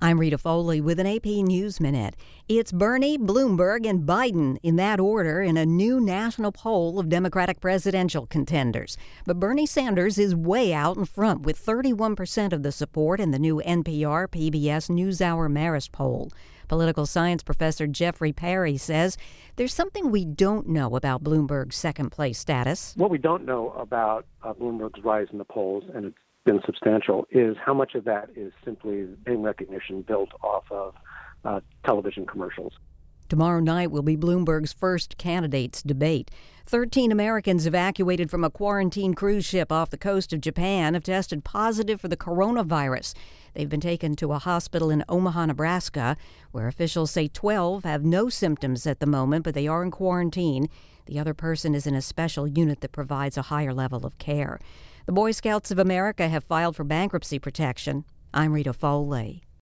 I'm Rita Foley with an AP News Minute. It's Bernie, Bloomberg, and Biden in that order in a new national poll of Democratic presidential contenders. But Bernie Sanders is way out in front with 31% of the support in the new NPR PBS NewsHour Marist poll. Political science professor Jeffrey Perry says there's something we don't know about Bloomberg's second-place status. What we don't know about Bloomberg's rise in the polls, and it's been substantial, is how much of that is simply name recognition built off of television commercials. Tomorrow night will be Bloomberg's first candidates debate. 13 Americans evacuated from a quarantine cruise ship off the coast of Japan have tested positive for the coronavirus. They've been taken to a hospital in Omaha, Nebraska, where officials say 12 have no symptoms at the moment, but they are in quarantine. The other person is in a special unit that provides a higher level of care. The Boy Scouts of America have filed for bankruptcy protection. I'm Rita Foley.